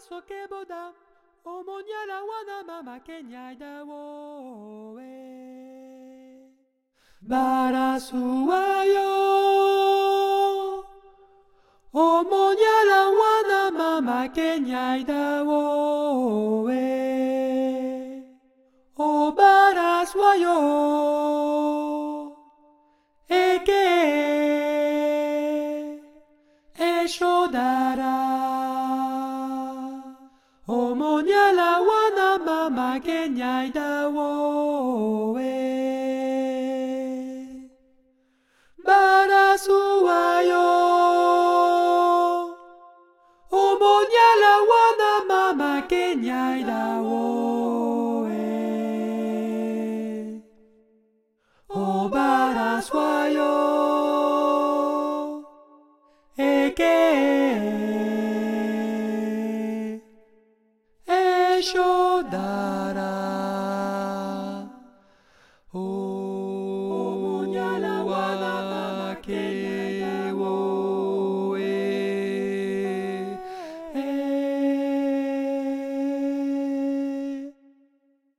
soke boda, omonyala wana mama Kenya da wo Barasuayo, omonyala wana mama Kenya da wo O barasuayo, eke eshodara. Omonyala wana mama Kenya da wo Barasuayo, omonyala wana mama Kenya da wo O barasuayo, eke eshodara.